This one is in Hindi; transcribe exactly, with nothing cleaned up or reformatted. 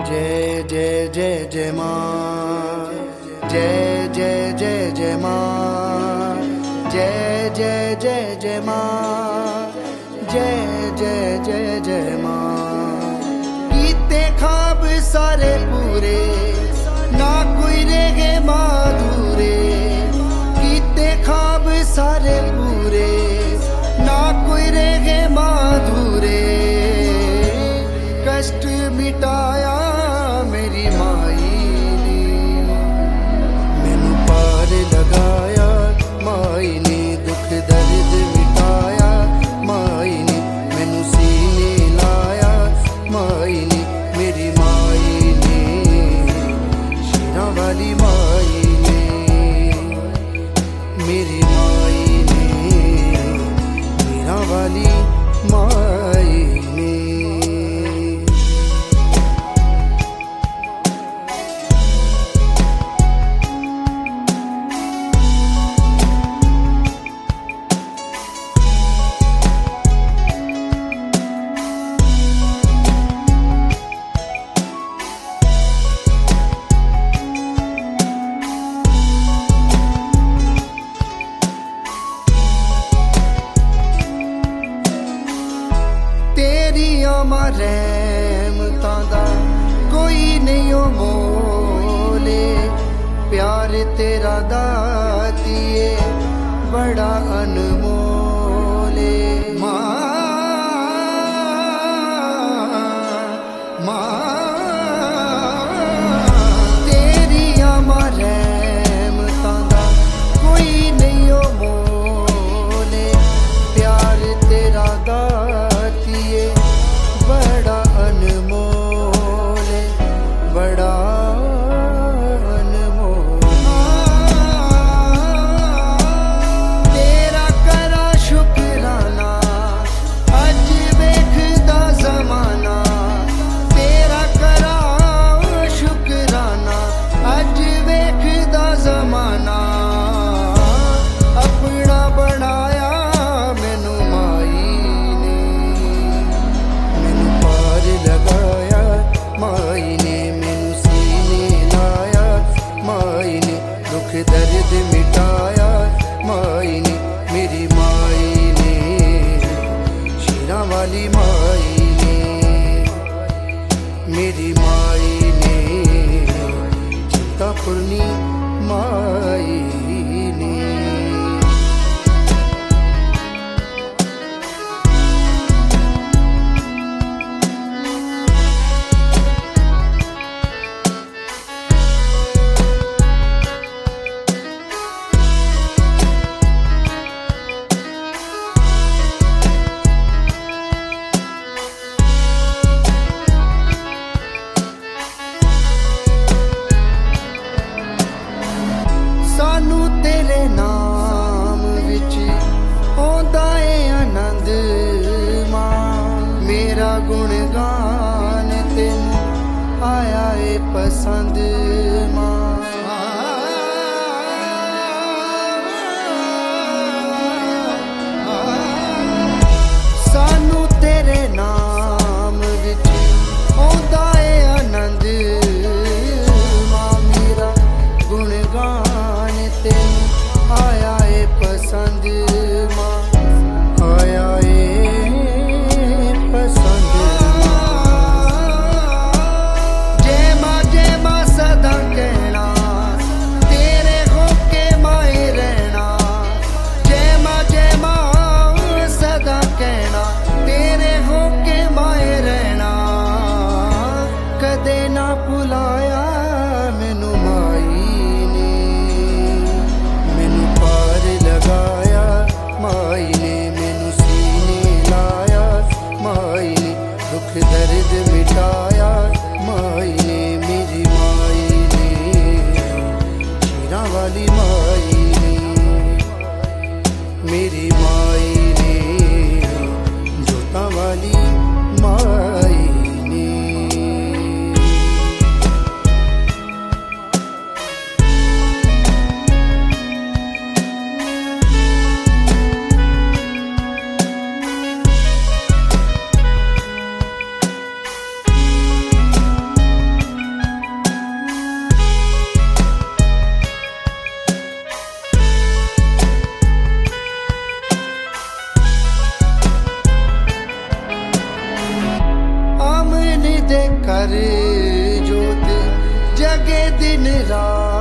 जय जय जय जय माँ, जय जय जय जय माँ, जय जय जय जय माँ, जय जय जय जय माँ। कीते ख्वाब सारे पूरे, ना कोई रहे माधुरे। कीते ख्वाब सारे पूरे, ना कोई रहे माधुरे। कष्ट मिटाया मेरी माई ने, मैनू पार लगाया माई ने। दुख दर्द मिटाया माई ने, मैनू सीने लाया माई ने। मेरी माई ने, शेरां वाली माई ने, मेरी माई ने, मेरां वाली माई ने। रहमतां दा कोई नहीं ओ मोले। प्यार तेरा दातिए बड़ा अनमोले। माँ माँ तेरी अमा रहमतां दा कोई नहीं ओ मोले। प्यार तेरा दातिए बड़ा अनमोल, बड़ा अनमोल। तेरा करा शुकराना अज वेखदा ज़माना। तेरा करा शुकराना अज वेखदा ज़माना। अपना बनाया मैनू माई ने, लगाया माई ने। मैनू सीने लाया माई ने, दुख दर्द मिटाया माई ने। मेरी माई ने, शेरां वाली माई ने, मेरी माई ने, चिंतापुरनी माई ने। सानू तेरे नाम विच आउंदा ए आनंद मां। मेरा गुणगान तेनू आया ए पसंद मां। सानू तेरे नाम विच आउंदा ए आनंद मां। मेरा गुणगान तेनू आया ए पसंद मां, आया ए पसंद मां। जय मां जय मां सदा कहना, तेरे होके माए रहना। जय मां जय मां सदा कहना, तेरे होके माए रहना। कदे ना भुलाया मैनू माई ने, लगाया माई ने। मैनू सीने लाया माई ने, दुख दर्द मिटाया माई ने। मेरी माई ने, शेरां वाली माई ने, मेरी माई ने, जोतां वाली माई ने। जोत जगे दिन रात।